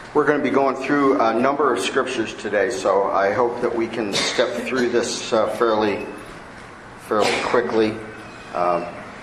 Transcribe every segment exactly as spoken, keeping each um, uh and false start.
We're going to be going through a number of scriptures today, so I hope that we can step through this uh, fairly, fairly quickly. Um,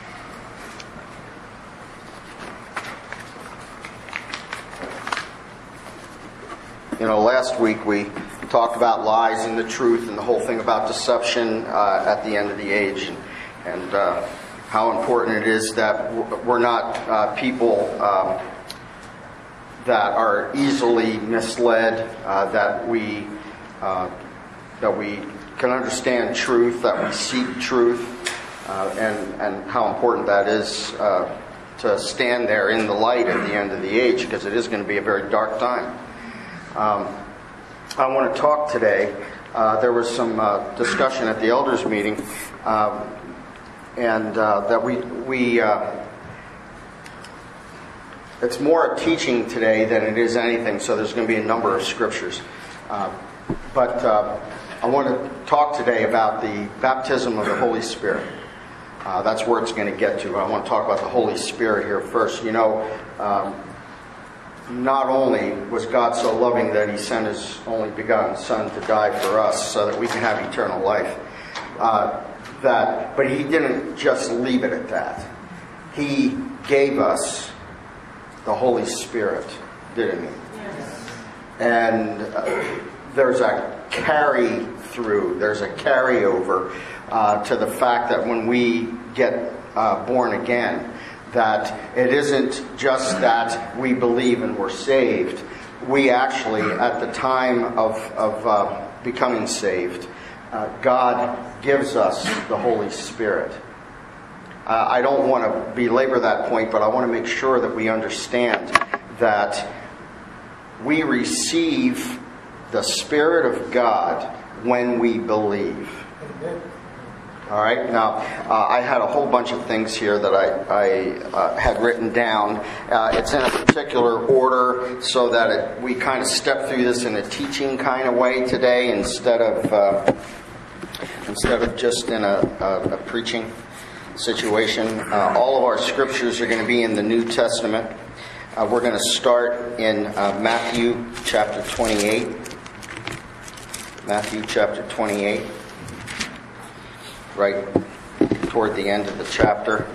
you know, last week we talked about lies and the truth and the whole thing about deception uh, at the end of the age, and, and uh, how important it is that we're not uh, people um, that are easily misled, uh, that we uh, that we can understand truth, that we seek truth, uh, and and how important that is uh, to stand there in the light at the end of the age, because it is going to be a very dark time. Um, I want to talk today. Uh, there was some uh, discussion at the elders meeting, um, and uh, that we we. Uh, It's more a teaching today than it is anything, so there's going to be a number of scriptures. Uh, but uh, I want to talk today about the baptism of the Holy Spirit. Uh, that's where it's going to get to. I want to talk about the Holy Spirit here first. You know, um, not only was God so loving that He sent His only begotten Son to die for us so that we can have eternal life, uh, that, but He didn't just leave it at that. He gave us the Holy Spirit, didn't He? Yes. And uh, there's a carry through, there's a carryover uh, to the fact that when we get uh, born again, that it isn't just that we believe and we're saved. We actually, at the time of, of uh, becoming saved, uh, God gives us the Holy Spirit. Uh, I don't want to belabor that point, but I want to make sure that we understand that we receive the Spirit of God when we believe. All right. Now, uh, I had a whole bunch of things here that I, I uh, had written down. Uh, it's in a particular order so that it, we kind of step through this in a teaching kind of way today instead of uh, instead of just in a, a, a preaching situation. Uh, all of our scriptures are going to be in the New Testament. Uh, we're going to start in uh, Matthew chapter twenty-eight. Matthew chapter twenty-eight. Right toward the end of the chapter.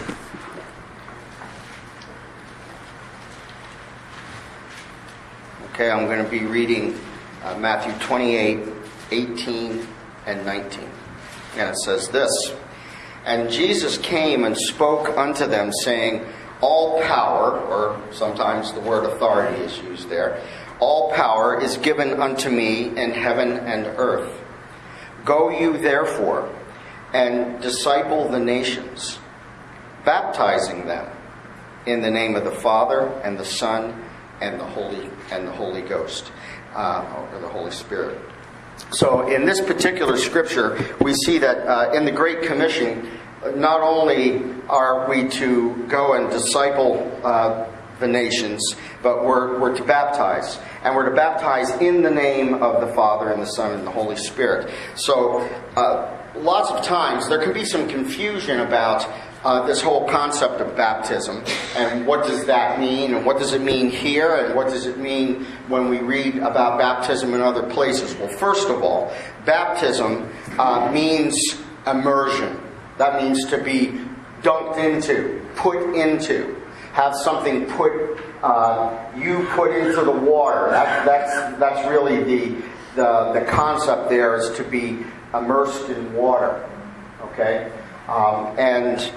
Okay, I'm going to be reading uh, Matthew twenty-eight, eighteen, and nineteen. And it says this: "And Jesus came and spoke unto them, saying, all power," or sometimes the word authority is used there, "all power is given unto me in heaven and earth. Go you therefore and disciple the nations, baptizing them in the name of the Father and the Son and the Holy and the Holy Ghost," uh, or the Holy Spirit. So in this particular scripture, we see that uh, in the Great Commission, not only are we to go and disciple uh, the nations, but we're, we're to baptize. And we're to baptize in the name of the Father and the Son and the Holy Spirit. So uh, lots of times there can be some confusion about uh, this whole concept of baptism. And what does that mean? And what does it mean here? And what does it mean when we read about baptism in other places? Well, first of all, baptism uh, means immersion. That means to be dunked into, put into, have something put, uh, you put into the water. That, that's that's really the, the the concept there, is to be immersed in water. Okay, um, and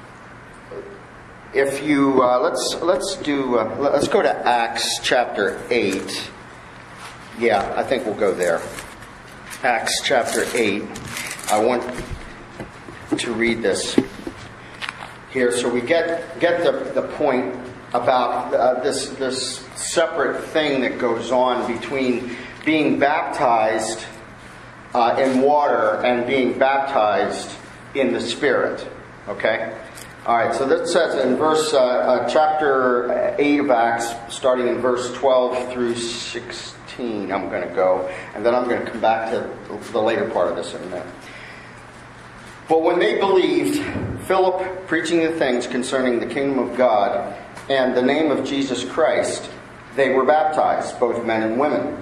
if you uh, let's let's do uh, let's go to Acts chapter eight. Yeah, I think we'll go there. Acts chapter eight. I want to read this here, so we get get the, the point about uh, this this separate thing that goes on between being baptized uh, in water and being baptized in the Spirit. Okay, all right. So that says in verse uh, uh, chapter eight of Acts, starting in verse twelve through sixteen. I'm going to go, and then I'm going to come back to the later part of this in a minute. "But when they believed, Philip preaching the things concerning the kingdom of God and the name of Jesus Christ, they were baptized, both men and women.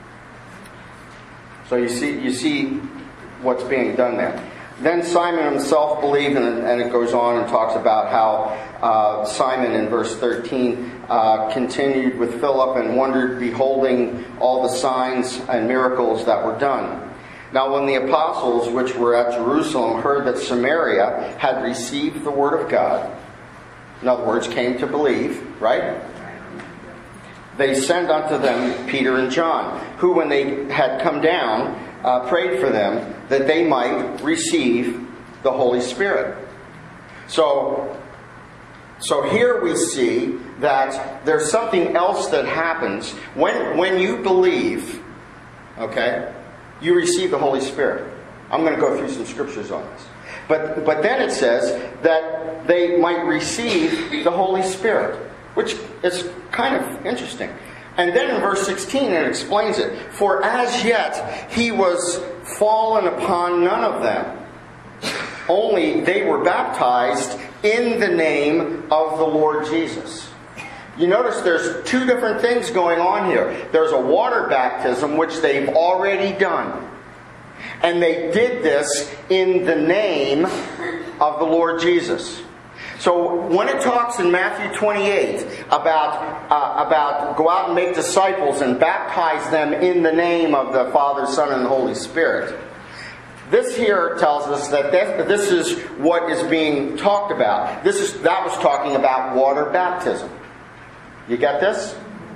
So you see, you see what's being done there. Then Simon himself believed, and, and it goes on and talks about how uh, Simon in verse thirteen uh, continued with Philip and wondered, beholding all the signs and miracles that were done. Now when the apostles which were at Jerusalem heard that Samaria had received the word of God, in other words, came to believe, right? They sent unto them Peter and John, who when they had come down, uh, prayed for them that they might receive the Holy Spirit. So, so here we see that there's something else that happens. When, when you believe, okay, you receive the Holy Spirit. I'm going to go through some scriptures on this. But, but then it says that they might receive the Holy Spirit, which is kind of interesting. And then in verse sixteen it explains it. For as yet he was fallen upon none of them, only they were baptized in the name of the Lord Jesus. You notice there's two different things going on here. There's a water baptism, which they've already done. And they did this in the name of the Lord Jesus. So when it talks in Matthew twenty-eight about uh, about go out and make disciples and baptize them in the name of the Father, Son, and the Holy Spirit, this here tells us that this, this is what is being talked about. This is that was talking about water baptism. You get this?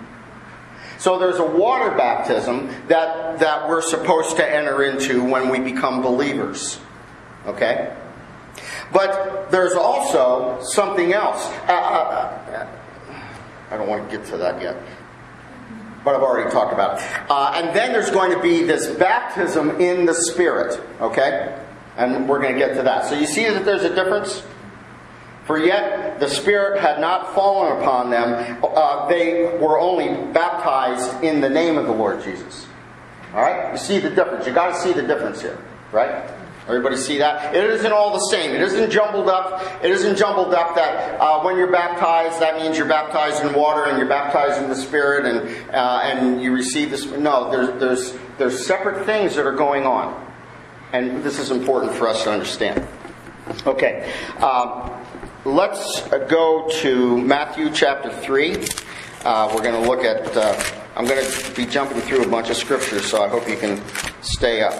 So there's a water baptism that that we're supposed to enter into when we become believers. Okay? But there's also something else. Uh, uh, I don't want to get to that yet. But I've already talked about it. Uh, and then there's going to be this baptism in the Spirit. Okay? And we're going to get to that. So you see that there's a difference? For yet the Spirit had not fallen upon them. Uh, they were only baptized in the name of the Lord Jesus. Alright? You see the difference. You've got to see the difference here. Right? Everybody see that? It isn't all the same. It isn't jumbled up. It isn't jumbled up that uh, when you're baptized, that means you're baptized in water and you're baptized in the Spirit and uh, and you receive this. No, there's there's there's separate things that are going on, and this is important for us to understand. Okay, um, let's go to Matthew chapter three. Uh, we're going to look at. Uh, I'm going to be jumping through a bunch of scriptures, so I hope you can stay up.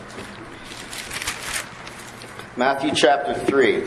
Matthew chapter three.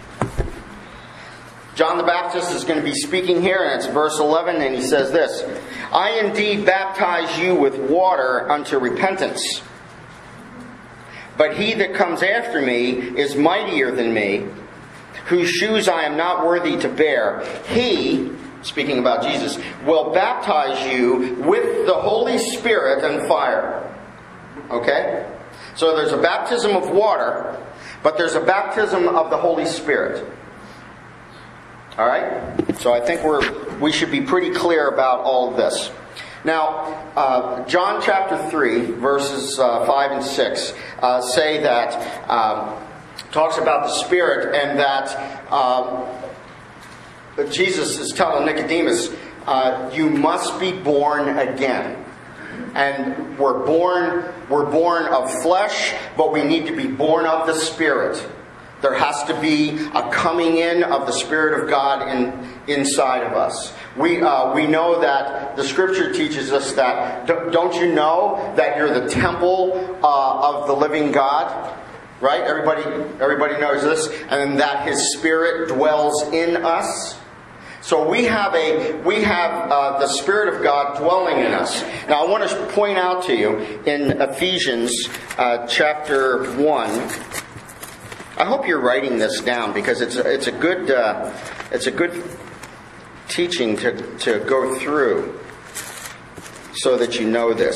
John the Baptist is going to be speaking here, and it's verse eleven, and he says this: I indeed baptize you with water unto repentance. But he that comes after me is mightier than me, whose shoes I am not worthy to bear. He, speaking about Jesus, will baptize you with the Holy Spirit and fire. Okay? So there's a baptism of water, but there's a baptism of the Holy Spirit. All right? So I think we're we should be pretty clear about all of this. Now, uh, John chapter three, verses uh, five and six uh, say that, um, talks about the Spirit, and that um, Jesus is telling Nicodemus, uh, you must be born again. And we're born, we're born of flesh, but we need to be born of the Spirit. There has to be a coming in of the Spirit of God in, inside of us. We uh, we know that the Scripture teaches us that, don't you know that you're the temple uh, of the living God? Right? Everybody, everybody knows this. And that His Spirit dwells in us. So we have a we have uh, the Spirit of God dwelling in us. Now I want to point out to you in Ephesians uh, chapter one. I hope you're writing this down, because it's a, it's a good uh, it's a good teaching to to go through so that you know this.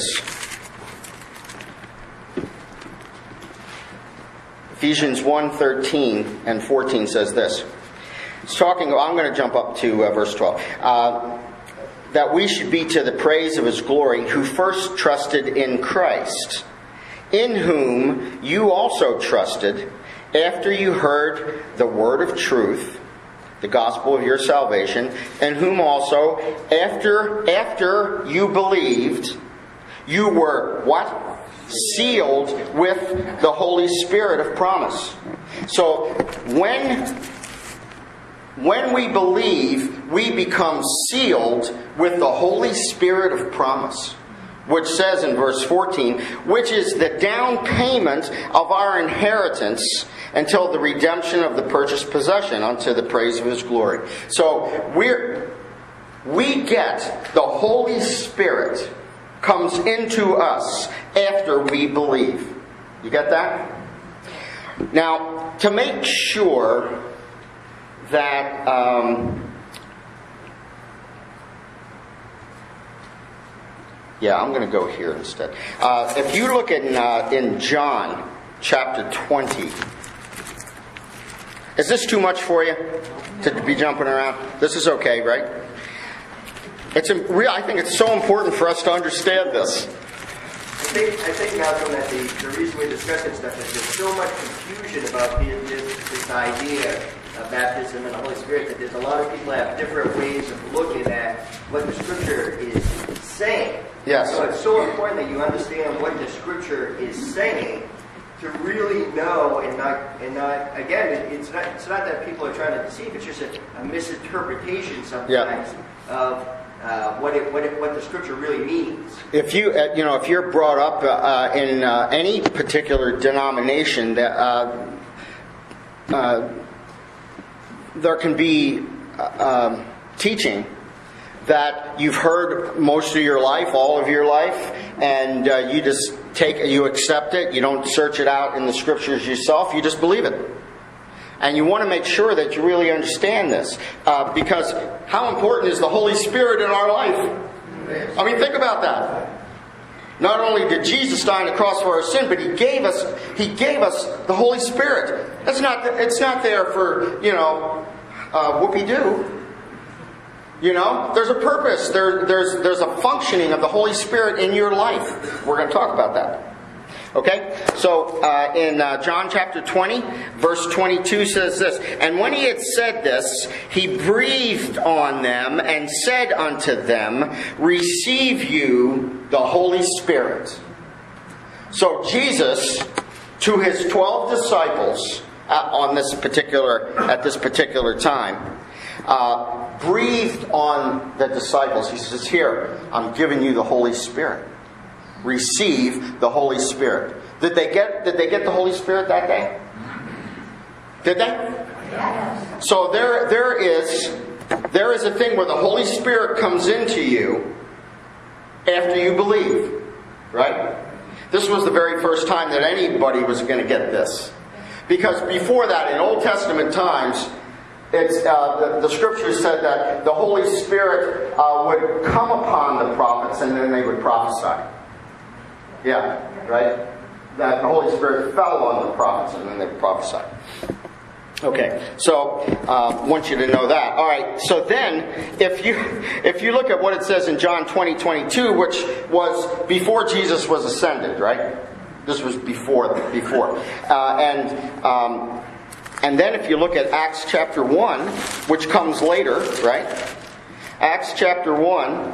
Ephesians one thirteen and fourteen says this. It's talking, I'm going to jump up to uh, verse twelve. Uh, that we should be to the praise of His glory, who first trusted in Christ, in whom you also trusted, after you heard the word of truth, the gospel of your salvation, in whom also, after, after you believed, you were, what? Sealed with the Holy Spirit of promise. So, when, when we believe, we become sealed with the Holy Spirit of promise. Which says in verse fourteen, which is the down payment of our inheritance until the redemption of the purchased possession unto the praise of His glory. So we're, we get the Holy Spirit comes into us after we believe. You get that? Now, to make sure that... Um, Yeah, I'm going to go here instead. Uh, if you look in, uh, in John chapter twenty, is this too much for you to be jumping around? This is okay, right? It's a, real. I think it's so important for us to understand this. I think, I think Malcolm, that the, the reason we're discussing stuff is there's so much confusion about this, this idea of baptism and the Holy Spirit that there's a lot of people that have different ways of looking at what the Scripture is saying. Yes. So it's so important that you understand what the Scripture is saying to really know and not, and not again, it, it's not it's not that people are trying to deceive, it's just a, a misinterpretation sometimes yeah. of uh, what it, what it, what the Scripture really means. If you, uh, you know, if you're brought up uh, in uh, any particular denomination, that uh, uh, there can be uh, um, teaching that you've heard most of your life, all of your life, and uh, you just take it, you accept it, you don't search it out in the Scriptures yourself, you just believe it. And you want to make sure that you really understand this. Uh, because how important is the Holy Spirit in our life? I mean, think about that. Not only did Jesus die on the cross for our sin, but He gave us He gave us the Holy Spirit. That's not it's not there for, you know, uh, whoopee-doo. You know, there's a purpose. There, there's, there's a functioning of the Holy Spirit in your life. We're going to talk about that. Okay? So, uh, in uh, John chapter twenty, verse twenty-two says this, and when He had said this, He breathed on them and said unto them, receive you the Holy Spirit. So, Jesus, to His twelve disciples, uh, on this particular, at this particular time, uh, breathed on the disciples. He says, here, I'm giving you the Holy Spirit. Receive the Holy Spirit. Did they get, did they get the Holy Spirit that day? Did they? Yes. So there, there is, there is a thing where the Holy Spirit comes into you after you believe. Right? This was the very first time that anybody was going to get this. Because before that, in Old Testament times, It's uh, the, the Scriptures said that the Holy Spirit uh, would come upon the prophets and then they would prophesy. Yeah, right? That the Holy Spirit fell on the prophets and then they would prophesy. Okay, so uh, I want you to know that. All right, so then if you if you look at what it says in John twenty twenty-two, which was before Jesus was ascended, right? This was before before, uh, and. Um, And then if you look at Acts chapter one, which comes later, right? Acts chapter one,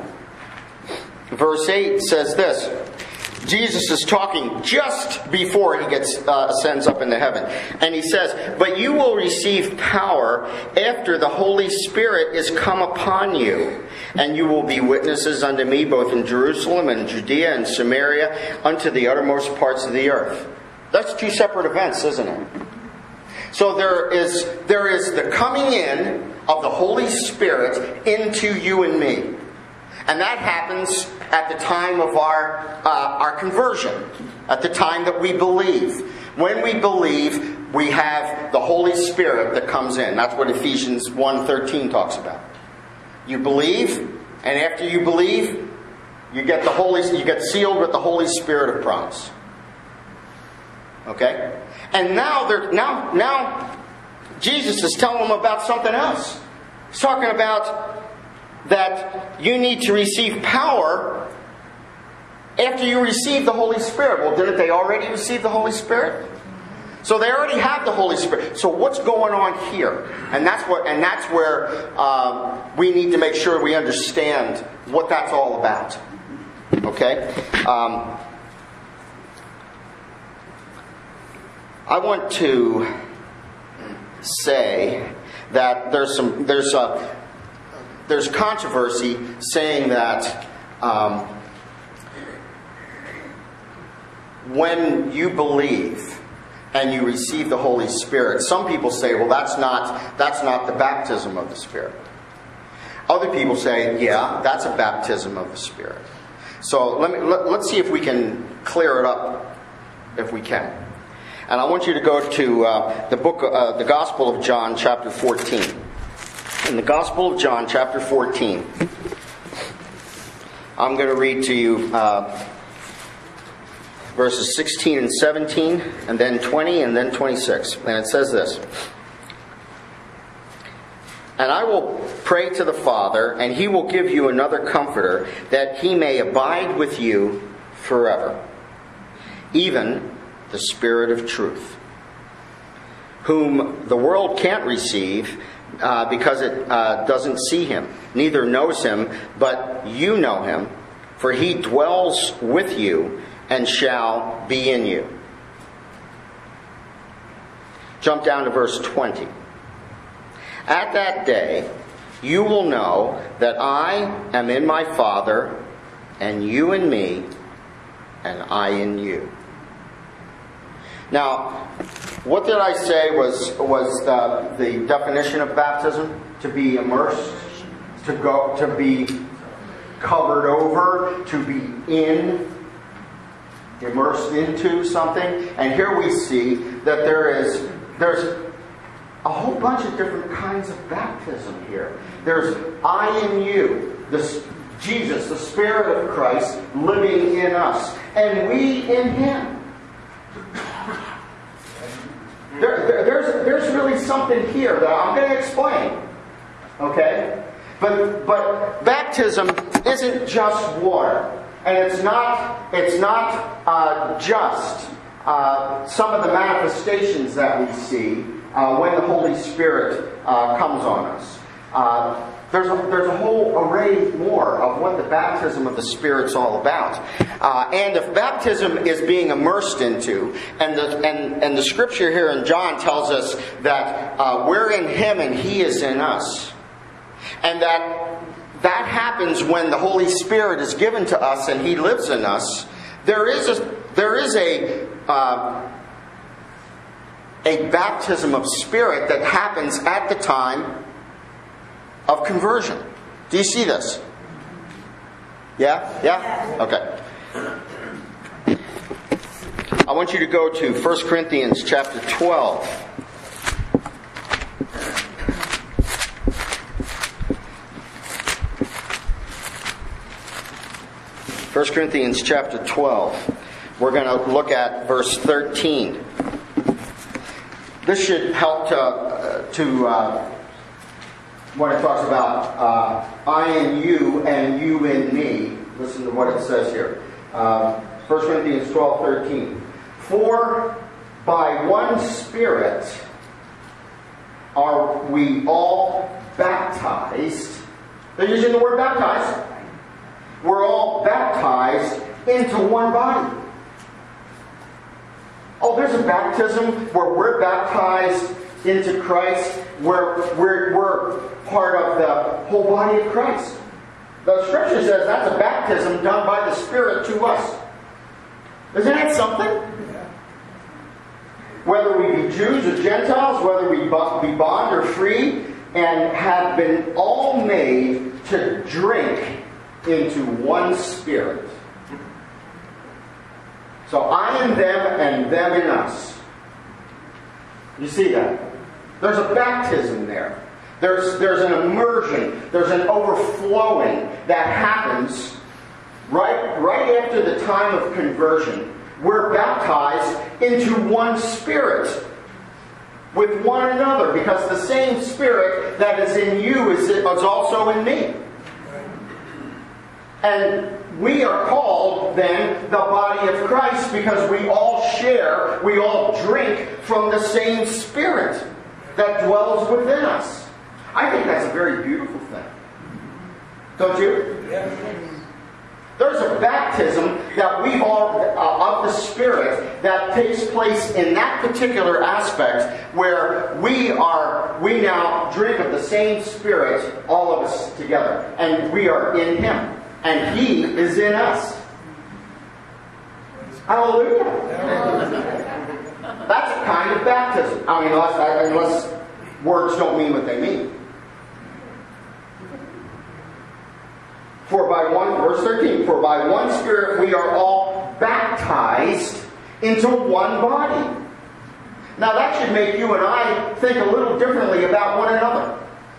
verse eight says this. Jesus is talking just before He gets uh, ascends up into heaven. And He says, but you will receive power after the Holy Spirit is come upon you. And you will be witnesses unto me both in Jerusalem and Judea and Samaria unto the uttermost parts of the earth. That's two separate events, isn't it? So there is there is the coming in of the Holy Spirit into you and me. And that happens at the time of our uh, our conversion, at the time that we believe. When we believe, we have the Holy Spirit that comes in. That's what Ephesians one thirteen talks about. You believe, and after you believe, you get the Holy you get sealed with the Holy Spirit of promise. Okay? And now, they're, now, now, Jesus is telling them about something else. He's talking about that you need to receive power after you receive the Holy Spirit. Well, didn't they already receive the Holy Spirit? So they already have the Holy Spirit. So what's going on here? And that's what, and that's where um, we need to make sure we understand what that's all about. Okay. Um, I want to say that there's some there's a there's controversy saying that um, when you believe and you receive the Holy Spirit, some people say, well, that's not that's not the baptism of the Spirit. Other people say, yeah, that's a baptism of the Spirit. So let me let, let's see if we can clear it up, if we can. And I want you to go to uh, the book, uh, the Gospel of John, chapter fourteen. In the Gospel of John, chapter fourteen, I'm going to read to you uh, verses sixteen and seventeen, and then twenty, and then twenty-six. And it says this: "And I will pray to the Father, and He will give you another Comforter, that He may abide with you forever, even the Spirit of truth, whom the world can't receive uh, because it uh, doesn't see Him, neither knows Him, but you know Him, for He dwells with you and shall be in you." Jump down to verse twenty. "At that day you will know that I am in my Father, and you in me, and I in you." Now, what did I say was was the, the definition of baptism? To be immersed, to go, to be covered over, to be in, immersed into something. And here we see that there is there's a whole bunch of different kinds of baptism here. There's I in you, this Jesus, the Spirit of Christ, living in us, and we in Him. There, there, there's, there's really something here that I'm going to explain. Okay? But, but baptism isn't just water. And it's not, it's not uh, just uh, some of the manifestations that we see uh, when the Holy Spirit uh, comes on us. Uh, There's a, there's a whole array more of what the baptism of the Spirit's all about. Uh, and if baptism is being immersed into, and the, and, and the scripture here in John tells us that uh, we're in Him and He is in us, and that that happens when the Holy Spirit is given to us and He lives in us, there is a, there is a, uh, a baptism of Spirit that happens at the time of conversion. Do you see this? Yeah? Yeah? Okay. I want you to go to First Corinthians chapter twelve. First Corinthians chapter twelve. We're going to look at verse thirteen. This should help to, uh, to uh, when it talks about uh, I in you and you in me. Listen to what it says here. Uh, First Corinthians twelve thirteen. "For by one Spirit are we all baptized." They're using the word baptized. We're all baptized into one body. Oh, there's a baptism where we're baptized into Christ, where we're, we're part of the whole body of Christ. The scripture says that's a baptism done by the Spirit to us. Isn't that something? Whether we be Jews or Gentiles, whether we be bond or free, and have been all made to drink into one Spirit. So I in them and them in us. You see that? There's a baptism there. There's, there's an immersion. There's an overflowing that happens right, right after the time of conversion. We're baptized into one Spirit with one another, because the same Spirit that is in you is, is also in me. And we are called then the body of Christ because we all share, we all drink from the same Spirit that dwells within us. I think that's a very beautiful thing. Don't you? Yes. There's a baptism that we've all uh, of the Spirit that takes place in that particular aspect where we are we now drink of the same Spirit, all of us together, and we are in Him, and He is in us. Hallelujah! That's a kind of baptism. I mean, unless, unless words don't mean what they mean. For by one, verse thirteen, for by one Spirit we are all baptized into one body. Now that should make you and I think a little differently about one another.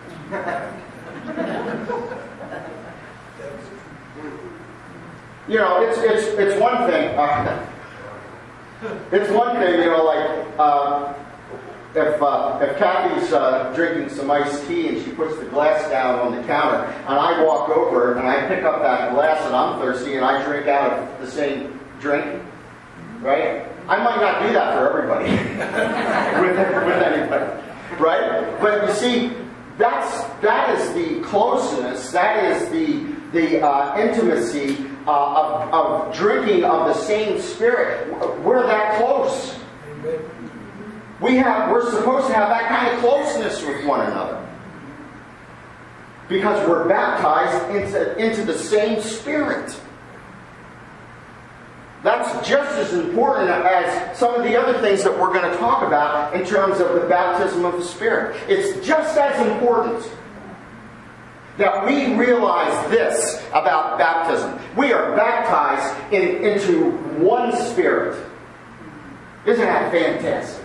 You know, it's it's it's one thing. Uh, it's one thing, you know, like uh, if uh, if Kathy's uh, drinking some iced tea and she puts the glass down on the counter, and I walk over and I pick up that glass and I'm thirsty and I drink out of the same drink, right? I might not do that for everybody, with, with anybody, right? But you see, that's that is the closeness, that is the the uh, intimacy uh, of, of drinking of the same Spirit. We're that close. We have, we're supposed to have that kind of closeness with one another. Because we're baptized into, into the same Spirit. That's just as important as some of the other things that we're going to talk about in terms of the baptism of the Spirit. It's just as important that we realize this about baptism. We are baptized in, into one Spirit. Isn't that fantastic?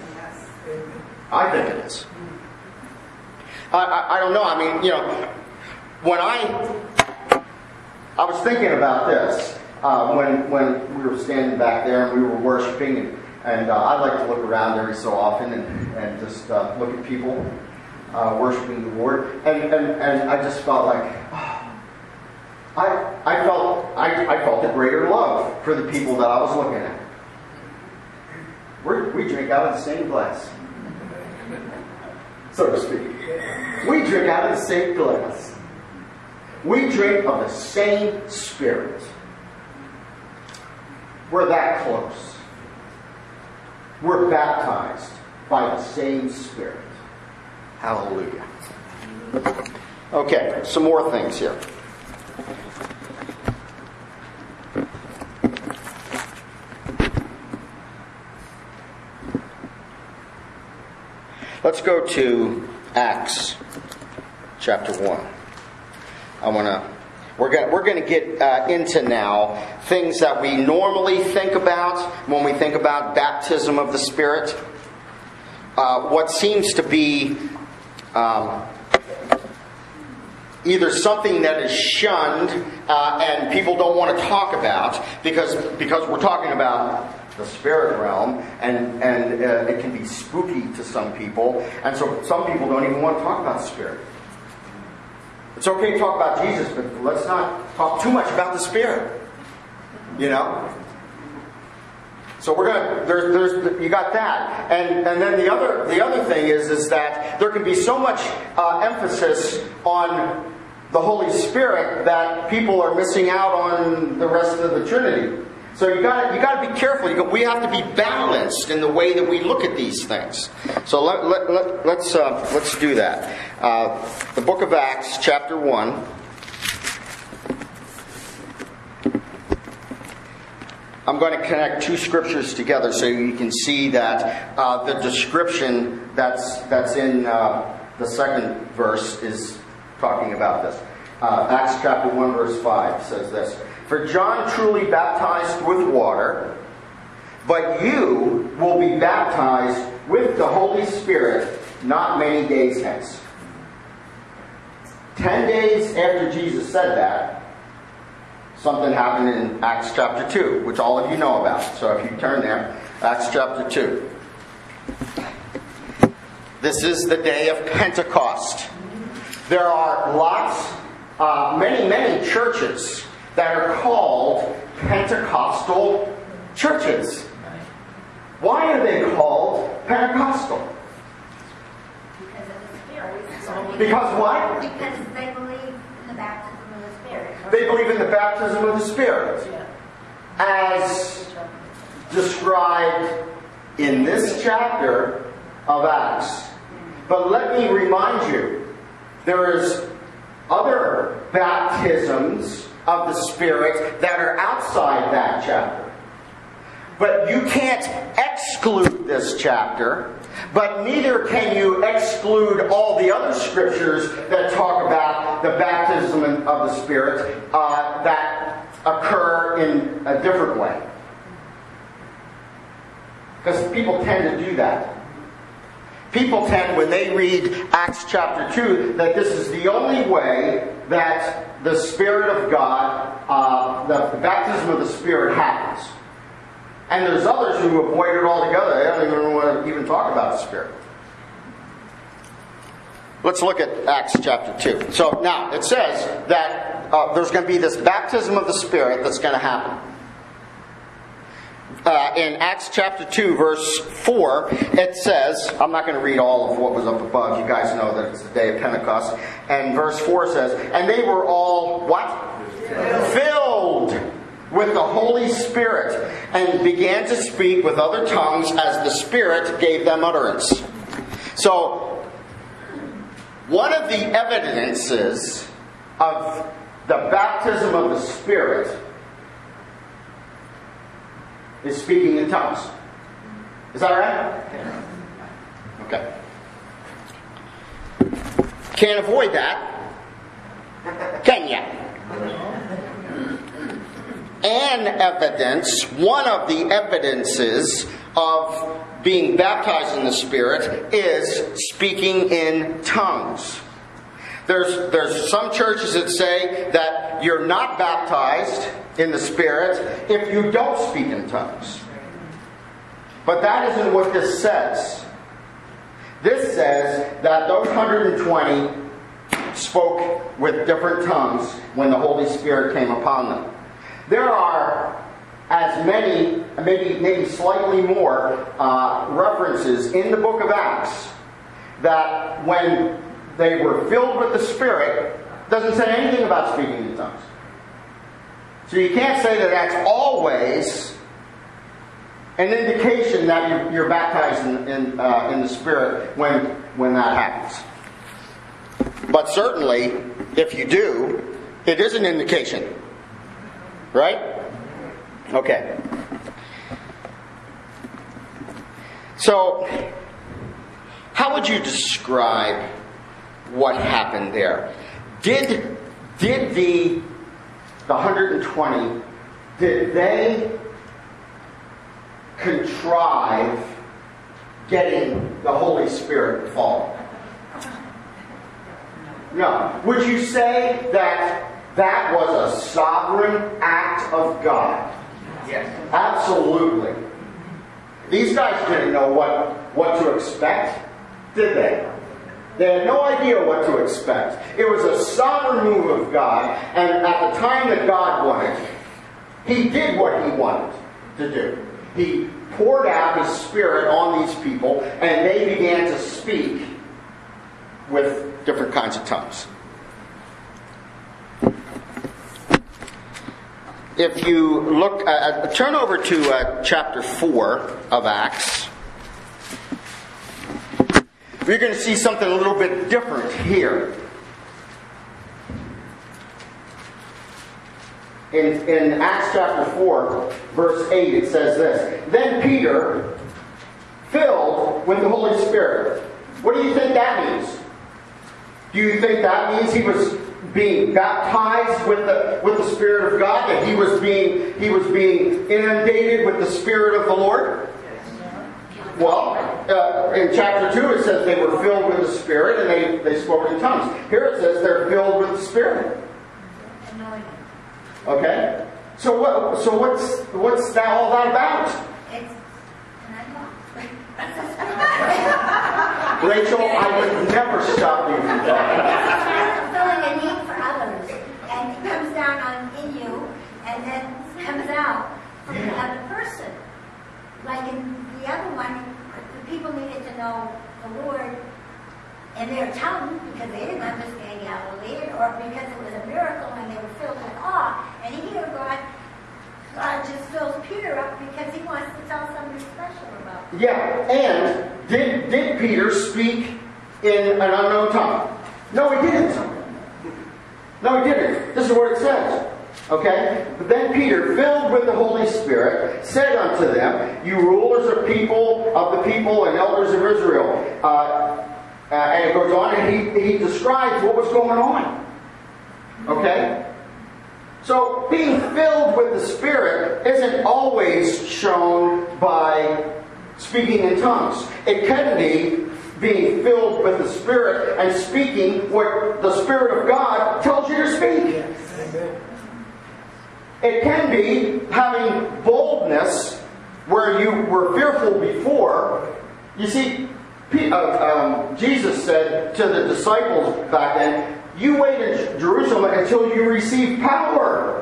I think it is. I, I, I don't know. I mean, you know, when I I was thinking about this uh, when when we were standing back there and we were worshiping, and, and uh, I like to look around every so often and, and just uh, look at people uh, worshiping the Lord, and, and, and I just felt like oh, I I felt I, I felt a greater love for the people that I was looking at. We're, we drink out of the same glass, so to speak. We drink out of the same glass. We drink of the same Spirit. We're that close. We're baptized by the same Spirit. Hallelujah. Okay, some more things here. Let's go to Acts chapter one. I want to. We're going. We're going to get uh, into now things that we normally think about when we think about baptism of the Spirit. Uh, what seems to be um, either something that is shunned uh, and people don't want to talk about because because we're talking about the spirit realm, and and uh, it can be spooky to some people, and so some people don't even want to talk about the Spirit. It's okay to talk about Jesus, but let's not talk too much about the Spirit. You know. So we're gonna there's there's you got that, and and then the other the other thing is is that there can be so much uh, emphasis on the Holy Spirit that people are missing out on the rest of the Trinity. So you got you got to be careful. You got, we have to be balanced in the way that we look at these things. So let, let, let, let's uh, let's do that. Uh, the book of Acts, chapter one. I'm going to connect two scriptures together so you can see that uh, the description that's that's in uh, the second verse is talking about this. Uh, Acts chapter one, verse five says this. For John truly baptized with water, but you will be baptized with the Holy Spirit not many days hence. Ten days after Jesus said that, something happened in Acts chapter two, which all of you know about. So if you turn there, Acts chapter two. This is the day of Pentecost. There are lots, uh, many, many churches that are called Pentecostal churches. Why are they called Pentecostal? Because of the Spirit. Because what? Because they believe in the baptism of the Spirit. They believe in the baptism of the Spirit, as described in this chapter of Acts. But let me remind you, there is other baptisms of the Spirit that are outside that chapter. But you can't exclude this chapter, but neither can you exclude all the other scriptures that talk about the baptism of the Spirit uh, that occur in a different way. Because people tend to do that. People tend, when they read Acts chapter two, that this is the only way that the Spirit of God, uh, the, the baptism of the Spirit happens. And there's others who avoid it altogether. They don't even want to even talk about the Spirit. Let's look at Acts chapter two. So now, it says that uh, there's going to be this baptism of the Spirit that's going to happen. Uh, in Acts chapter two, verse four, it says, I'm not going to read all of what was up above. You guys know that it's the day of Pentecost. And verse four says, and they were all, what? Filled. Filled with the Holy Spirit, and began to speak with other tongues as the Spirit gave them utterance. So, one of the evidences of the baptism of the Spirit is speaking in tongues. Is that right? Okay. Can't avoid that, can you? An evidence, one of the evidences of being baptized in the Spirit is speaking in tongues. There's, there's some churches that say that you're not baptized in the Spirit if you don't speak in tongues. But that isn't what this says. This says that those one hundred twenty spoke with different tongues when the Holy Spirit came upon them. There are as many, maybe maybe slightly more, uh, references in the book of Acts that when they were filled with the Spirit, doesn't say anything about speaking in tongues. So you can't say that that's always an indication that you're, you're baptized in, in, uh, in the Spirit when, when that happens. But certainly, if you do, it is an indication. Right? Okay. So, how would you describe what happened there? Did did the the one hundred twenty, did they contrive getting the Holy Spirit to fall? No. Would you say that that was a sovereign act of God? Yes. Absolutely. These guys didn't know what, what to expect, did they? They had no idea what to expect. It was a sovereign move of God, and at the time that God wanted, He did what He wanted to do. He poured out His Spirit on these people, and they began to speak with different kinds of tongues. If you look, uh, turn over to uh, chapter four of Acts. You're going to see something a little bit different here. In, in Acts chapter four, verse eight, it says this. Then Peter, filled with the Holy Spirit. What do you think that means? Do you think that means he was being baptized with the with the Spirit of God, that he was being he was being inundated with the Spirit of the Lord? Well, uh, in chapter two it says they were filled with the Spirit and they, they spoke in tongues. Here it says they're filled with the Spirit. Okay? So what so what's what's that all that about? It's Rachel, I would never stop you from talking. filling a need for others, and it comes down on in you, and then comes out from the other person. Like in the other one, the people needed to know the Lord in their tongue because they didn't understand Galilean, or because it was a miracle and they were filled with awe. And here God, God just fills Peter up because he wants to tell something special about him. Yeah, and did, did Peter speak in an unknown tongue? No, he didn't. No, he didn't. This is what it says. Okay? But then Peter, filled with the Holy Spirit, said unto them, you rulers of people, of the people and elders of Israel. Uh, uh, and it goes on and he, he describes what was going on. Okay? So being filled with the Spirit isn't always shown by speaking in tongues. It can be being filled with the Spirit and speaking what the Spirit of God tells you to speak. Amen. It can be having boldness where you were fearful before. You see, uh, um, Jesus said to the disciples back then, you wait in Jerusalem until you receive power.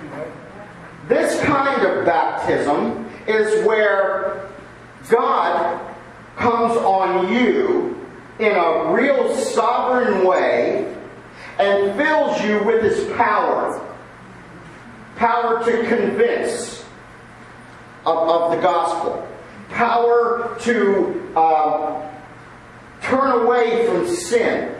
This kind of baptism is where God comes on you in a real sovereign way and fills you with His power. Power to convince of, of the gospel. Power to uh, turn away from sin.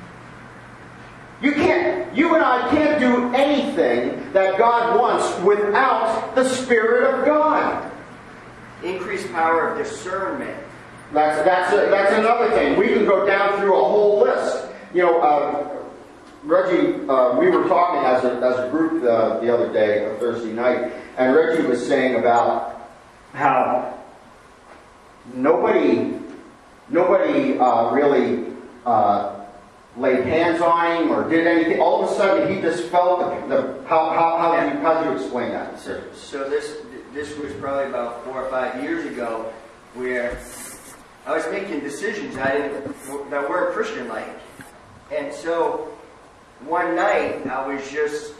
You can't, you and I can't do anything that God wants without the Spirit of God. Increased power of discernment. That's that's a, that's another thing. We can go down through a whole list. You know, uh, Reggie, uh, we were talking as a as a group uh, the other day, a Thursday night, and Reggie was saying about how nobody nobody uh, really uh, laid hands on him or did anything. All of a sudden, he just felt the, the how how how do you how do you explain that? So, so this this was probably about four or five years ago, where I was making decisions I didn't that weren't Christian-like, and so one night I was just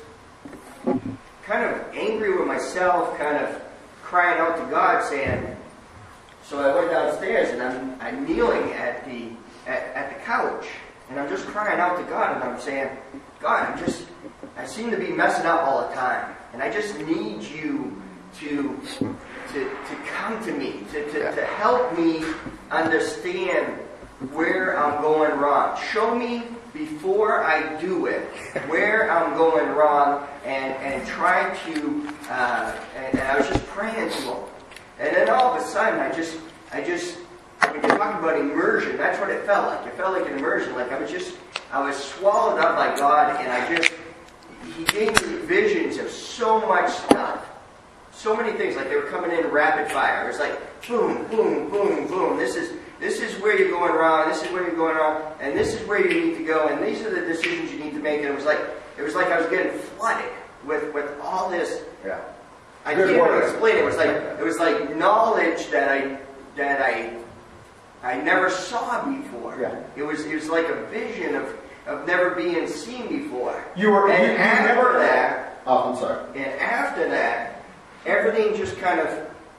kind of angry with myself, kind of crying out to God, saying. So I went downstairs and I'm I'm kneeling at the at, at the couch. And I'm just crying out to God, and I'm saying, God, I'm just, I seem to be messing up all the time. And I just need you to to, to come to me, to, to, to help me understand where I'm going wrong. Show me before I do it where I'm going wrong, and, and try to, uh, and, and I was just praying to Him. And then all of a sudden, I just, I just, when you're talking about immersion, that's what it felt like. It felt like an immersion. Like I was just, I was swallowed up by God, and I just, He gave me visions of so much stuff. So many things, like they were coming in rapid fire. It was like, boom, boom, boom, boom. This is, this is where you're going wrong, this is where you're going wrong, and this is where you need to go, and these are the decisions you need to make. And it was like, it was like I was getting flooded with, with all this. Yeah. I Good can't even word. explain it. It was like, it was like knowledge that I, that I, I never saw before. Yeah. It was it was like a vision of, of never being seen before. You were and you, you after never that, Oh, I'm sorry. and after that, everything just kind of,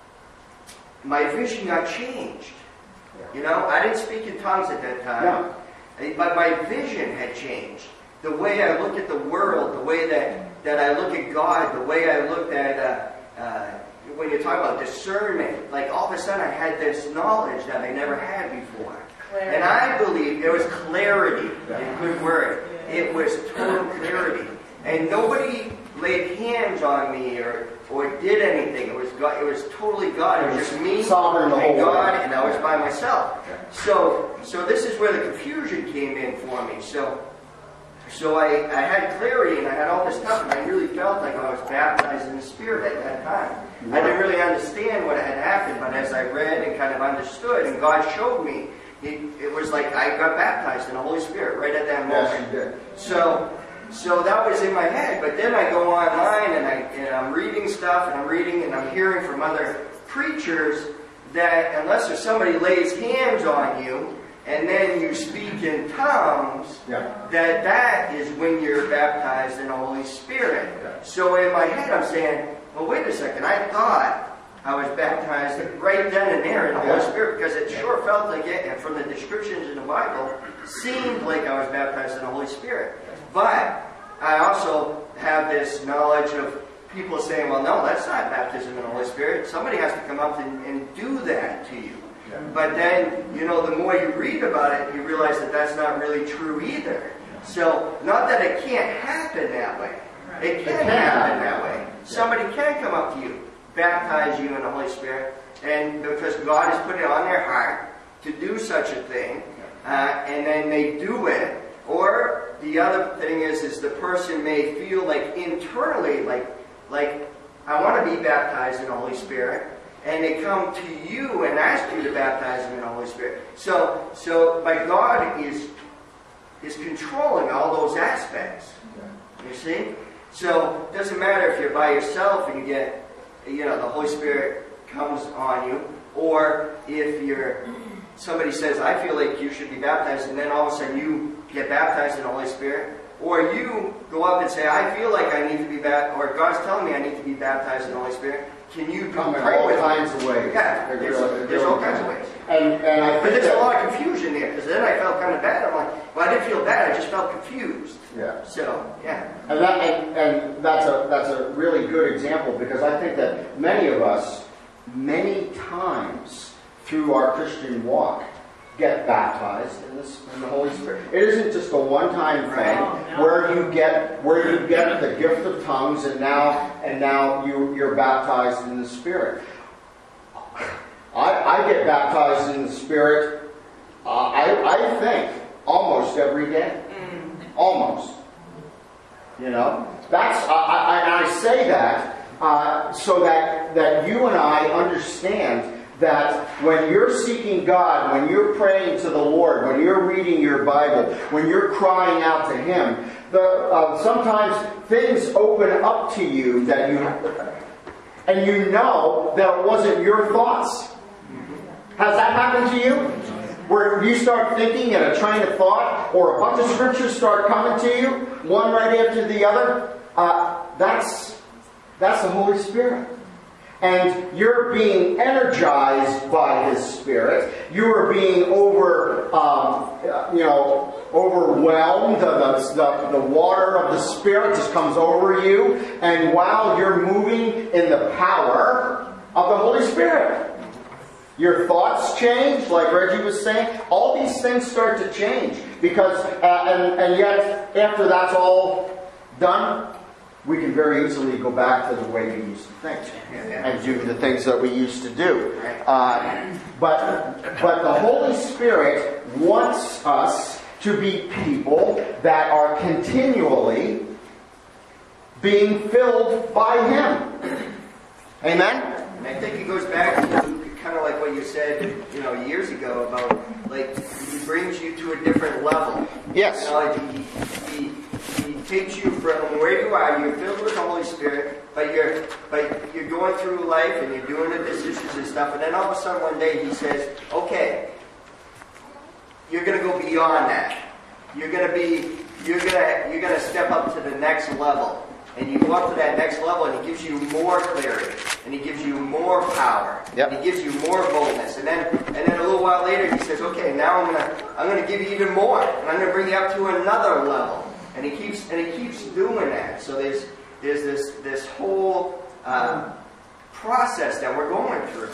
my vision got changed. Yeah. You know, I didn't speak in tongues at that time, No. but my vision had changed. The way I look at the world, the way that, that I look at God, the way I looked at. Uh, uh, When you're talking about discernment, like all of a sudden I had this knowledge that I never had before. Clarity. And I believe it was clarity, Yeah. a good word. It was total clarity. And nobody laid hands on me or, or did anything. It was God, it was totally God. It was just me Sovereign the and whole God, way. and I was by myself. Yeah. So so this is where the confusion came in for me. So So I, I had clarity and I had all this stuff, and I really felt like I was baptized in the Spirit at that time. I didn't really understand what had happened, but as I read and kind of understood, and God showed me, it, it was like I got baptized in the Holy Spirit right at that moment. Yes, you did. So, so that was in my head. But then I go online and, I, and I'm reading stuff, and I'm reading and I'm hearing from other preachers that unless there's somebody lays hands on you, and then you speak in tongues, Yeah. that that is when you're baptized in the Holy Spirit. Yeah. So in my head I'm saying, well, wait a second, I thought I was baptized right then and there in the Holy Yeah. Spirit, because it sure felt like it, and from the descriptions in the Bible, seemed like I was baptized in the Holy Spirit. But I also have this knowledge of people saying, well, no, that's not baptism in the Holy Spirit. Somebody has to come up and, and do that to you. Yeah. But then, you know, the more you read about it, you realize that that's not really true either. So, not that it can't happen that way. It can happen that way. Somebody can come up to you, baptize you in the Holy Spirit, and because God has put it on their heart to do such a thing, uh, and then they do it. Or the other thing is, is the person may feel like internally, like, like I want to be baptized in the Holy Spirit, and they come to you and ask you to baptize them in the Holy Spirit. So, so, but God is is controlling all those aspects. You see? So it doesn't matter if you're by yourself and you get, you know, the Holy Spirit comes on you, or if you're somebody says, I feel like you should be baptized, and then all of a sudden you get baptized in the Holy Spirit, or you go up and say, I feel like I need to be baptized, or God's telling me I need to be baptized in the Holy Spirit. Can you Come in pray all with kinds me? of ways. Yeah, there's, There's- there's all kinds of ways. And, and I But think there's a that- lot of confusion there, because then I felt kind of bad. I'm like, well, I didn't feel bad, I just felt confused. Yeah. So, yeah. And that and, and that's a that's a really good example, because I think that many of us, many times through our Christian walk, get baptized in, this, in the Holy Spirit. It isn't just a one-time thing Right. where you get where you get the gift of tongues, and now and now you you're baptized in the Spirit. I, I get baptized in the Spirit. Uh, I I think almost every day. Almost. You know, that's I, I, I say that uh, so that that you and I understand that when you're seeking God, when you're praying to the Lord, when you're reading your Bible, when you're crying out to Him, the uh, sometimes things open up to you that you and you know that it wasn't your thoughts. Has that happened to you? Where you start thinking and a train of thought, or a bunch of scriptures start coming to you, one right after the other, uh, that's that's the Holy Spirit. And you're being energized by His Spirit. You are being over, um, you know, overwhelmed. The, the, the water of the Spirit just comes over you. And while you're moving in the power of the Holy Spirit, your thoughts change, like Reggie was saying. All these things start to change. Because, uh, and, and yet, after that's all done, we can very easily go back to the way we used to think and do the things that we used to do. Uh, but, but the Holy Spirit wants us to be people that are continually being filled by Him. Amen? And I think it goes back to kind of like what you said, you know, years ago about, like, He brings you to a different level. Yes. You know, like he, he, he takes you from where you are, you're filled with the Holy Spirit, but you're, but you're going through life and you're doing the decisions and stuff, and then all of a sudden one day He says, okay, you're going to go beyond that. You're going to be, you're going to, you're going to step up to the next level. And you go up to that next level, and He gives you more clarity, and He gives you more power, Yep. and He gives you more boldness, and then and then a little while later He says, "Okay, now I'm gonna I'm gonna give you even more, and I'm gonna bring you up to another level." And He keeps and He keeps doing that. So there's there's this this whole uh, process that we're going through.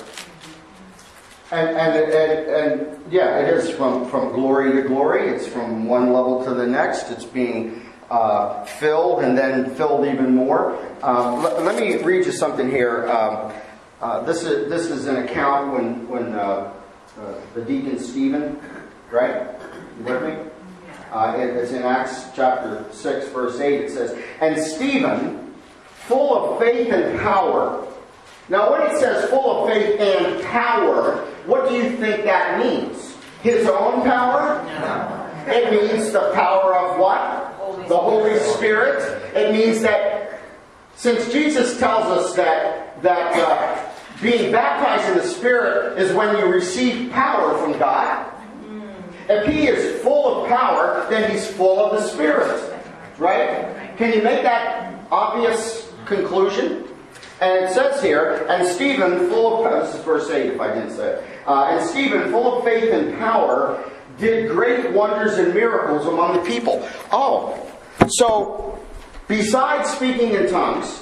And, and, and, and yeah, it is from, from glory to glory. It's from one level to the next. It's being uh, filled and then filled even more. Um, let, let me read you something here. Um, uh, this is this is an account when when uh, uh, the deacon Stephen, right? You with me? Uh, it, it's in Acts chapter six, verse eight. It says, "And Stephen, full of faith and power." Now, when it says full of faith and power, what do you think that means? His own power? No. It means the power of what? Holy the Holy Spirit. It means that since Jesus tells us that that uh, being baptized in the Spirit is when you receive power from God, If he is full of power, then he's full of the Spirit. Right? Can you make that obvious conclusion? And it says here, and Stephen, full of, this is verse eight if I didn't say it. Uh, and Stephen, full of faith and power, did great wonders and miracles among the people. Oh, so besides speaking in tongues,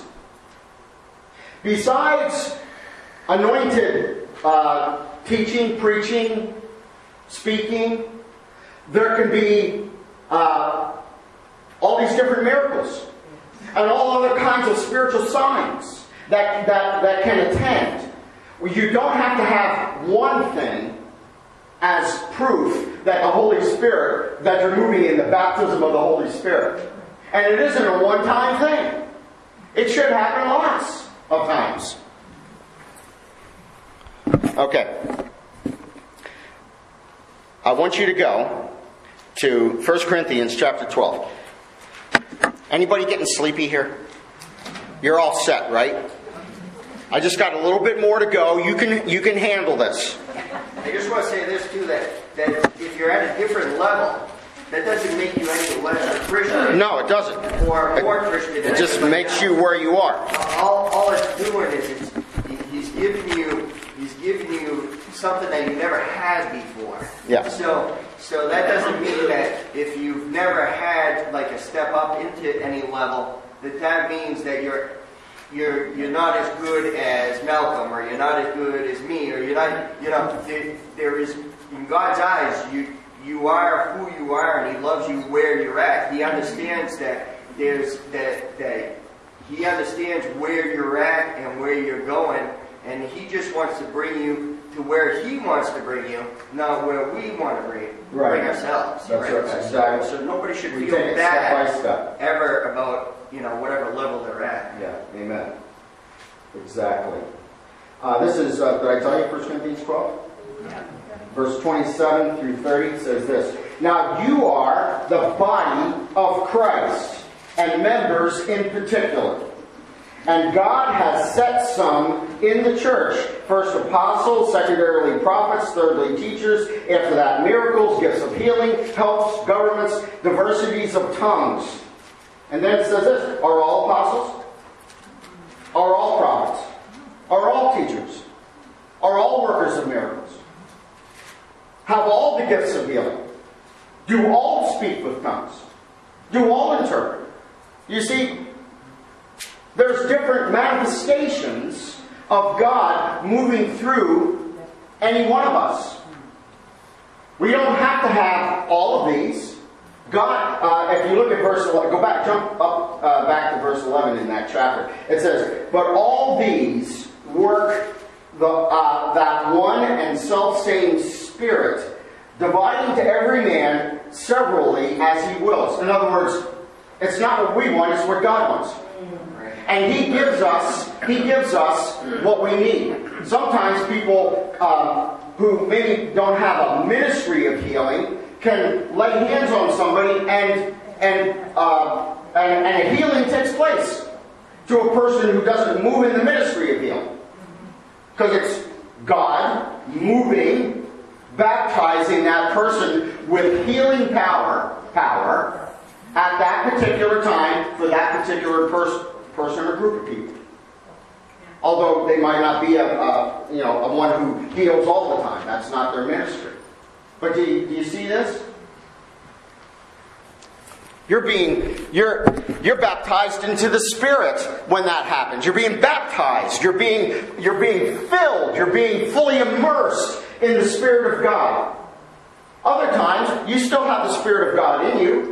besides anointed uh, teaching, preaching, speaking, there can be uh, all these different miracles and all other kinds of spiritual signs that, that, that can attend. You don't have to have one thing as proof that the Holy Spirit, that you're moving in the baptism of the Holy Spirit. And it isn't a one-time thing. It should happen lots of times. Okay. I want you to go to First Corinthians chapter twelve. Anybody getting sleepy here? You're all set, right? I just got a little bit more to go. You can you can handle this. I just want to say this too, that, that if you're at a different level, that doesn't make you any less a Christian. No, it doesn't. Or more Christian. It just makes you where you are. All, all it's doing is it's, he's giving you he's giving you something that you never had before. Yeah. So so that doesn't mean that if you've never had like a step up into any level, that that means that you're you're you're not as good as Malcolm, or you're not as good as me, or you're not, you know, there, there is, in God's eyes, you you are who you are, and He loves you where you're at. He understands that there's that that He understands where you're at and where you're going, and He just wants to bring you to where He wants to bring you, not where we want to bring, right. bring ourselves. That's right. right. Exactly. So, so nobody should We feel take it bad step by step. ever about, you know, whatever level they're at. Yeah, amen. Exactly. Uh, this is, uh, did I tell you First Corinthians twelve? Yeah. Verse twenty-seven through thirty says this. Now you are the body of Christ, and members in particular. And God has set some in the church. First apostles, secondarily prophets, thirdly teachers, after that miracles, gifts of healing, helps, governments, diversities of tongues. And then it says this, are all apostles? Are all prophets? Are all teachers? Are all workers of miracles? Have all the gifts of healing? Do all speak with tongues? Do all interpret? You see, there's different manifestations of God moving through any one of us. We don't have to have all of these. God, uh, if you look at verse eleven, go back, jump up uh, back to verse eleven in that chapter. It says, but all these work the, uh, that one and self-same Spirit, dividing to every man severally as He wills. In other words, it's not what we want, it's what God wants. And He gives us, He gives us what we need. Sometimes people uh, who maybe don't have a ministry of healing can lay hands on somebody and and, uh, and and a healing takes place to a person who doesn't move in the ministry of healing. Because it's God moving, baptizing that person with healing power, power at that particular time for that particular person. person or group of people. Although they might not be a, a you know a one who heals all the time. That's not their ministry. But do you, do you see this? You're being you're you're baptized into the Spirit when that happens. You're being baptized. You're being you're being filled. You're being fully immersed in the Spirit of God. Other times you still have the Spirit of God in you.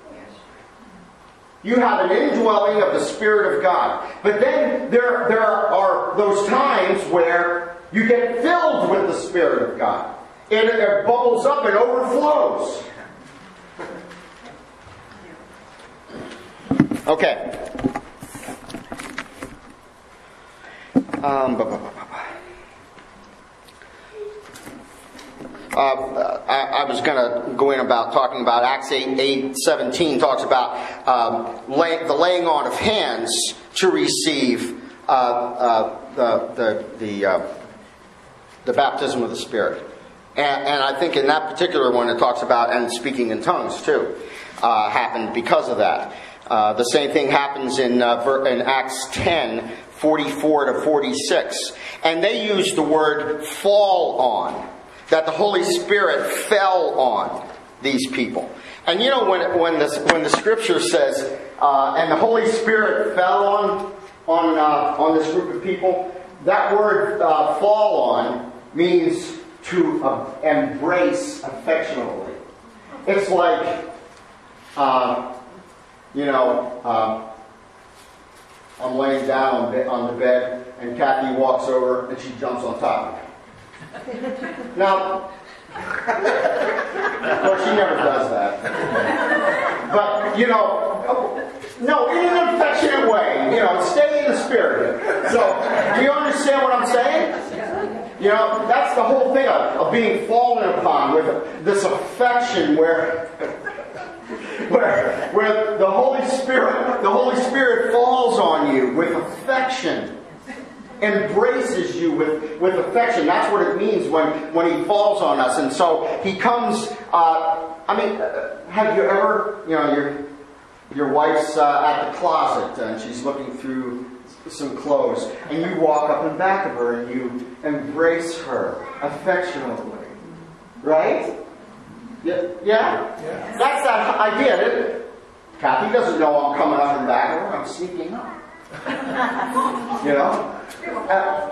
You have an indwelling of the Spirit of God. But then there, there are those times where you get filled with the Spirit of God. It, it bubbles up and overflows. Okay. Um, blah, blah, blah, blah. Uh, I, I was going to go in about talking about Acts eight, eight seventeen talks about um, lay, the laying on of hands to receive uh, uh, the the the, uh, the baptism of the Spirit. And, and I think in that particular one it talks about, and speaking in tongues too, uh, happened because of that. Uh, the same thing happens in, uh, in Acts ten, forty-four to forty-six. And they use the word fall on. That the Holy Spirit fell on these people. And you know, when when the, when the scripture says, uh, and the Holy Spirit fell on, on, uh, on this group of people, that word uh, fall on means to uh, embrace affectionately. It's like, uh, you know, uh, I'm laying down on the bed and Kathy walks over and she jumps on top of me. Now, well, she never does that. But, you know, no, in an affectionate way. You know, stay in the spirit. So, do you understand what I'm saying? You know, that's the whole thing of, of being fallen upon with this affection where, where, where the Holy Spirit, the Holy Spirit falls on you with affection. Embraces you with, with affection. That's what it means when, when He falls on us. And so He comes, uh, I mean, uh, have you ever, you know, your, your wife's uh, at the closet and she's looking through some clothes and you walk up and back of her and you embrace her affectionately. Right? Yeah? Yeah? Yes. That's that idea. Kathy doesn't know I'm coming up and back of her. I'm sneaking up. You know? Uh,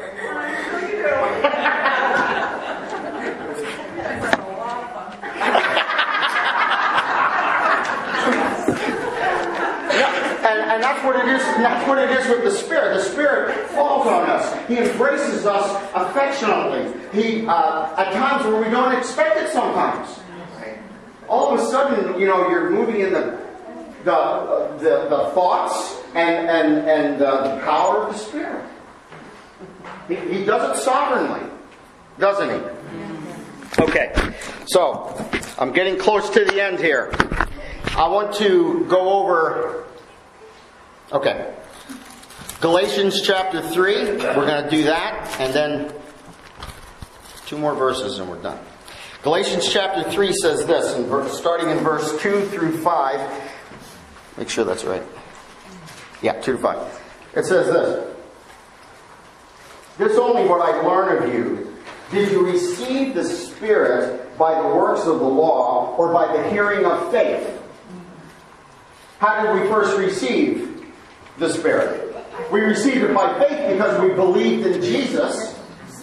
and, and that's what it is. That's what it is with the Spirit. The Spirit falls on us. He embraces us affectionately. He, uh, at times where we don't expect it. Sometimes, all of a sudden, you know, you're moving in the the uh, the, the thoughts and and and uh, the power of the Spirit. He, he does it sovereignly, doesn't he? Okay, so I'm getting close to the end here. I want to go over. Okay, Galatians chapter three. We're going to do that, and then two more verses, and we're done. Galatians chapter three says this, in verse, starting in verse two through five. Make sure that's right. Yeah, two to five. It says this. This only what I learned of you. Did you receive the Spirit by the works of the law or by the hearing of faith? How did we first receive the Spirit? We received it by faith because we believed in Jesus.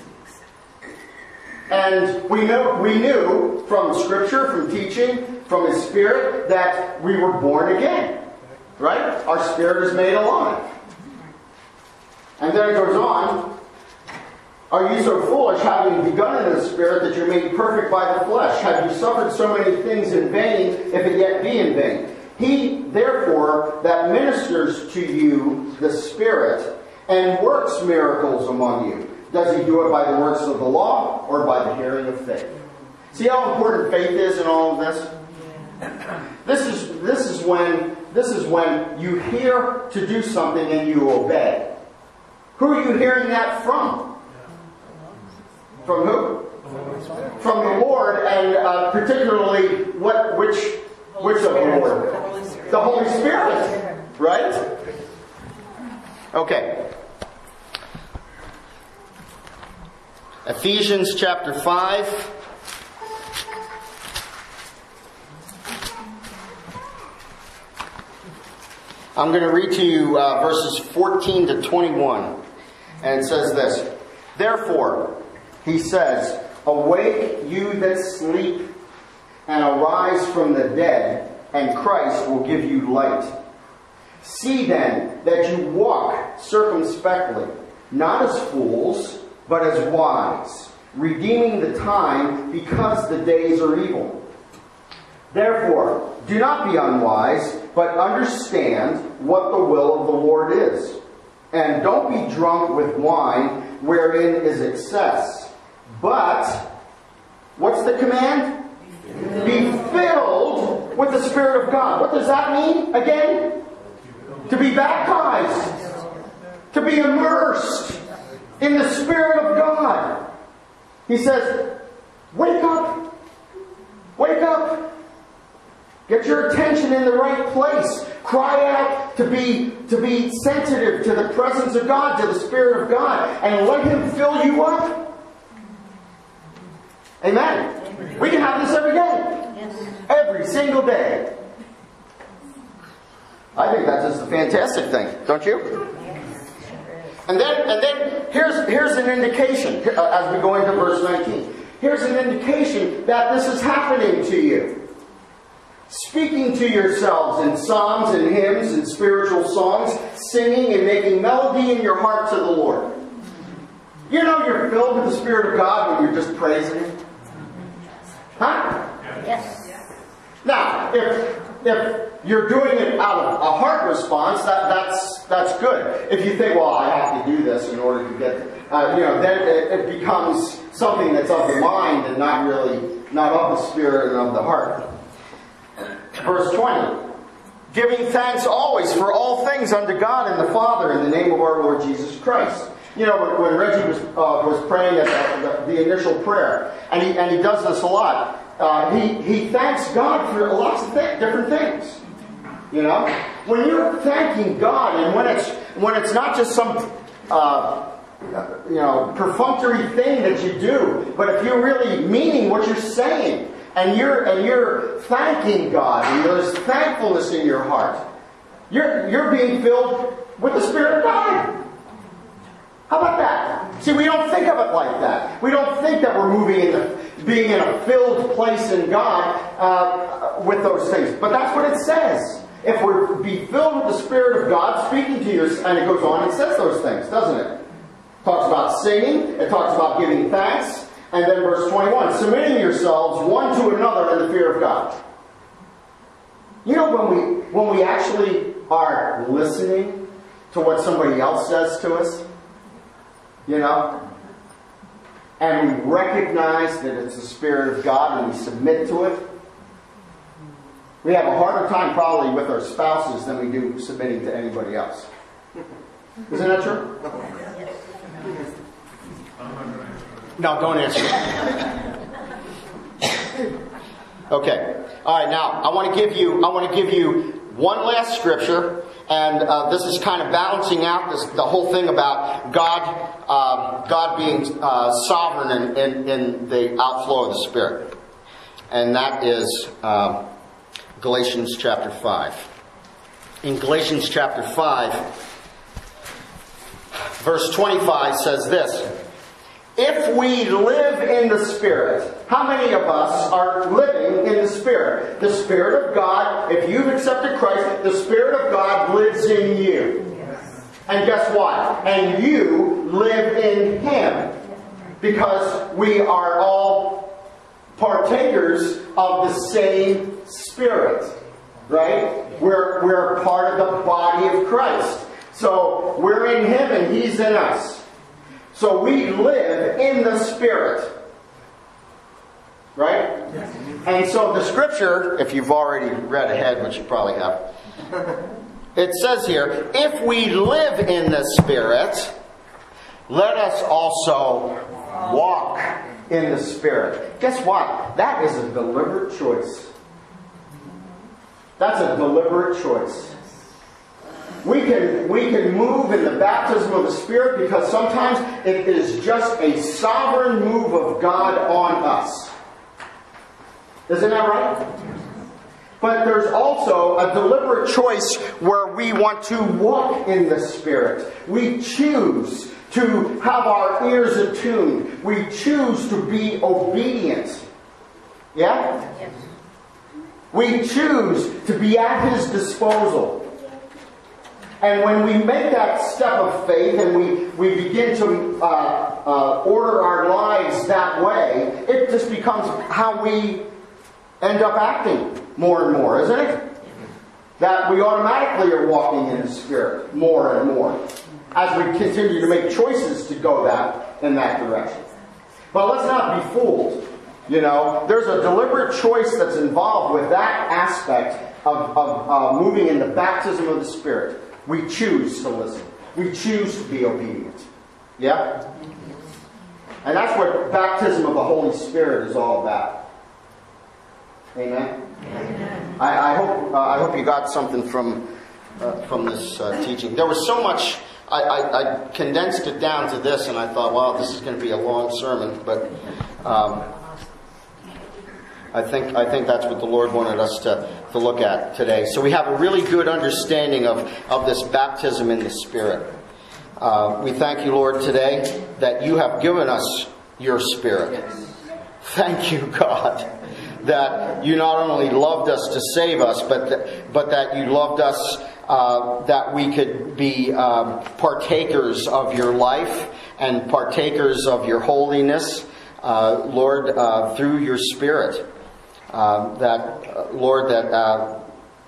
And we know, we knew from Scripture, from teaching, from His Spirit, that we were born again. Right? Our spirit is made alive. And then it goes on. Are you so foolish, having begun in the Spirit, that you're made perfect by the flesh? Have you suffered so many things in vain, if it yet be in vain? He, therefore, that ministers to you the Spirit, and works miracles among you, does he do it by the works of the law, or by the hearing of faith? See how important faith is in all of this? This is this is when this is when you hear to do something and you obey. Who are you hearing that from? From who? From the Lord, and uh, particularly what which which of the Lord? The Holy Spirit, right? Okay. Ephesians chapter five. I'm going to read to you uh, verses fourteen to twenty-one. And it says this. Therefore, he says, awake you that sleep, and arise from the dead, and Christ will give you light. See then that you walk circumspectly, not as fools, but as wise, redeeming the time, because the days are evil. Therefore, do not be unwise, but understand what the will of the Lord is. And don't be drunk with wine, wherein is excess. But, what's the command? Be filled with the Spirit of God. What does that mean, again? To be baptized. To be immersed in the Spirit of God. He says, Get your attention in the right place. Cry out to be, to be sensitive to the presence of God, to the Spirit of God, and let Him fill you up. Amen. Amen. We can have this every day. Yes. Every single day. I think that's just a fantastic thing, don't you? And then, and then here's, here's an indication, as we go into verse nineteen. Here's an indication that this is happening to you. Speaking to yourselves in psalms and hymns and spiritual songs, singing and making melody in your heart to the Lord. You know you're filled with the Spirit of God when you're just praising Him? Huh? Yes. Now, if if you're doing it out of a heart response, that, that's that's good. If you think, well, I have to do this in order to get, uh, you know, then it, it becomes something that's of the mind and not really, not of the Spirit and of the heart. Verse twenty. Giving thanks always for all things unto God and the Father in the name of our Lord Jesus Christ. You know, when, when Reggie was uh, was praying at the, the initial prayer, and he and he does this a lot. Uh, he he thanks God for lots of th- different things. You know, when you're thanking God, and when it's when it's not just some uh, you know perfunctory thing that you do, but if you're really meaning what you're saying, and you're and you're thanking God, and there's thankfulness in your heart, you're you're being filled with the Spirit of God. How about that? See, we don't think of it like that. We don't think that we're moving in the, being in a filled place in God uh, with those things. But that's what it says. If we're be filled with the Spirit of God, speaking to you, and it goes on and says those things, doesn't it? It talks about singing. It talks about giving thanks. And then verse twenty-one, submitting yourselves one to another in the fear of God. You know, when we when we actually are listening to what somebody else says to us, you know, and we recognize that it's the Spirit of God and we submit to it, we have a harder time probably with our spouses than we do submitting to anybody else. Isn't that true? No, don't answer. Okay. All right. Now, I want to give you. I want to give you one last scripture, and uh, this is kind of balancing out this, the whole thing about God, uh, God being uh, sovereign in, in, in the outflow of the Spirit, and that is uh, Galatians chapter five. In Galatians chapter five, verse twenty-five says this. If we live in the Spirit, how many of us are living in the Spirit? The Spirit of God, if you've accepted Christ, the Spirit of God lives in you. Yes. And guess what? And you live in Him. Because we are all partakers of the same Spirit. Right? We're, we're part of the body of Christ. So we're in Him and He's in us. So we live in the Spirit. Right? Yes. And so the scripture, if you've already read ahead, which you probably have, it says here, if we live in the Spirit, let us also walk in the Spirit. Guess what? That is a deliberate choice. That's a deliberate choice. We can, we can move in the baptism of the Spirit because sometimes it is just a sovereign move of God on us. Isn't that right? But there's also a deliberate choice where we want to walk in the Spirit. We choose to have our ears attuned. We choose to be obedient. Yeah? Yes. We choose to be at His disposal. And when we make that step of faith and we, we begin to uh, uh, order our lives that way, it just becomes how we end up acting more and more, isn't it? That we automatically are walking in the Spirit more and more as we continue to make choices to go that in that direction. But let's not be fooled. You know, there's a deliberate choice that's involved with that aspect of, of uh, moving in the baptism of the Spirit. We choose to listen. We choose to be obedient. Yeah? And that's what baptism of the Holy Spirit is all about. Amen? Amen. I, I hope uh, I hope you got something from uh, from this uh, teaching. There was so much. I, I, I condensed it down to this, and I thought, wow, this is going to be a long sermon. But um, I think I think that's what the Lord wanted us to, to look at today. So we have a really good understanding of, of this baptism in the Spirit. Uh, we thank you, Lord, today that you have given us your Spirit. Thank you, God, that you not only loved us to save us, but that, but that you loved us uh, that we could be um, partakers of your life and partakers of your holiness, uh, Lord, uh, through your Spirit. Uh, that, uh, Lord, that uh,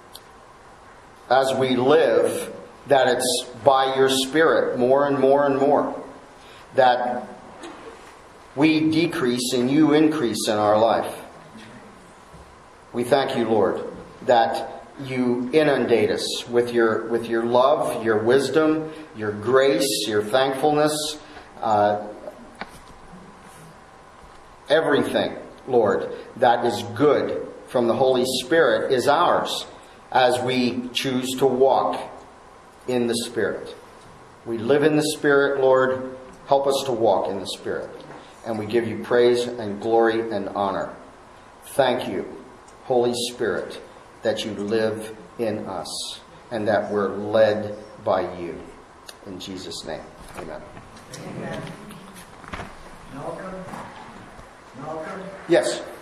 as we live, that it's by your Spirit more and more and more. That we decrease and you increase in our life. We thank you, Lord, that you inundate us with your with your love, your wisdom, your grace, your thankfulness. Uh, everything, Lord, that is good from the Holy Spirit is ours as we choose to walk in the Spirit. We live in the Spirit, Lord. Help us to walk in the Spirit. And we give you praise and glory and honor. Thank you, Holy Spirit, that you live in us and that we're led by you. In Jesus' name, amen. Amen. Malcolm? Malcolm? Yes.